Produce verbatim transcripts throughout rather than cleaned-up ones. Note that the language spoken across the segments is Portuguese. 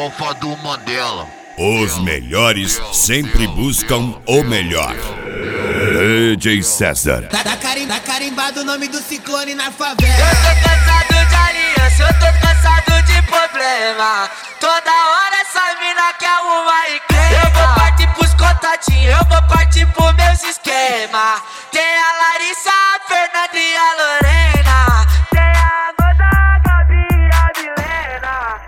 tropa do Mandela. Os melhores sempre buscam o melhor. D J César. Tá, tá, carim, tá carimbado o nome do ciclone na favela. Eu tô cansado de aliança, eu tô cansado de problema. Toda hora essa mina quer uma e crema. Eu vou partir pros contatinhos, eu vou partir pros meus esquemas. Tem a Larissa, a Fernanda e a Lorena. Tem a Amanda, a Gabi e a Milena.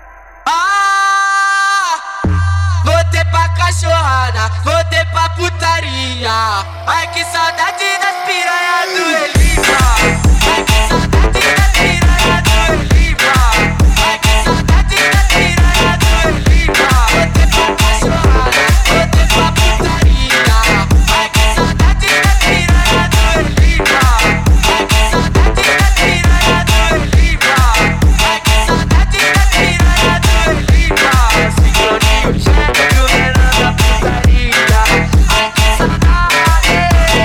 Ah, voltei pra cachorrada, voltei pra putaria. Ai que saudade das piranhas do Elipa. Ai que saudade das piranhas do Elipa. Ai que saudade das piranhas do Elipa. Voltei pra cachorrada, voltei pra putaria. Ai que saudade das piranhas do Elipa. Ai que saudade das piranhas do Elipa. Ai que saudade das piranhas do Elipa. Cicloninho cheio e o menor da putaria. Ai que saudade.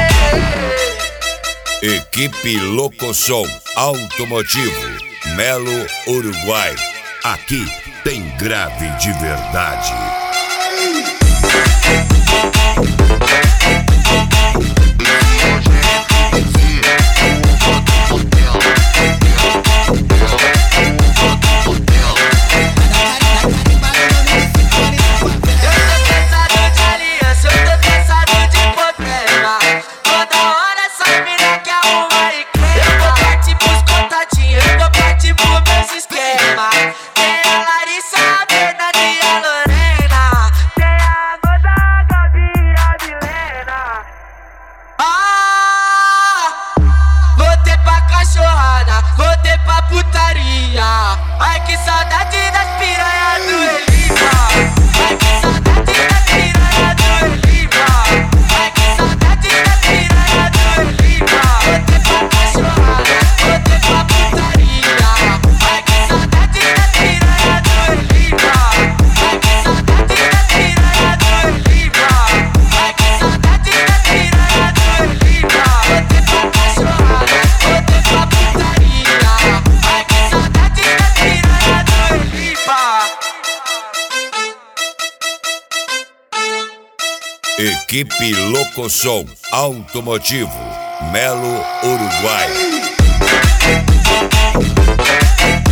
Equipe Locosom Automotivo, Melo, Uruguai. Aqui tem grave de verdade. Voltei pra putaria. Ai que saudade das piranhas do Elipa. Ai que saudade das piranhas do Elipa. Ai que saudade das piranhas do Elipa. Voltei pra cachorrada, voltei pra putaria. Ai que saudade das piranhas do Elipa. Ai que saudade das piranhas do Elipa. Ai que saudade das piranhas do Elipa. Voltei pra cachorrada, voltei pra putaria. Equipe Locosom Automotivo, Melo, Uruguai.